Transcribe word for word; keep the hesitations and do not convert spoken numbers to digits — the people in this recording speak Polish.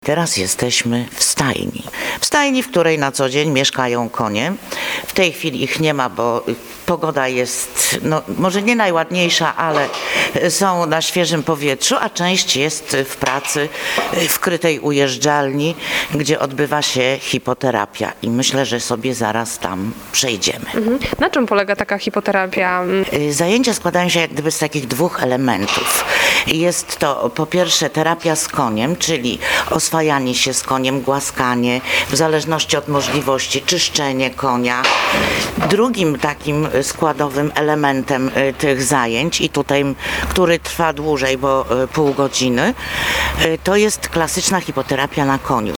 Teraz jesteśmy w stajni. W stajni, w której na co dzień mieszkają konie. W tej chwili ich nie ma, bo pogoda jest, no, może nie najładniejsza, ale są na świeżym powietrzu, a część jest w pracy w krytej ujeżdżalni, gdzie odbywa się hipoterapia. I myślę, że sobie zaraz tam przejdziemy. Mhm. Na czym polega taka hipoterapia? Zajęcia składają się jak gdyby z takich dwóch elementów. Jest to po pierwsze terapia z koniem, czyli oswajanie się z koniem, głaskanie, w zależności od możliwości, czyszczenie konia. Drugim takim składowym elementem tych zajęć, i tutaj, który trwa dłużej, bo pół godziny, to jest klasyczna hipoterapia na koniu.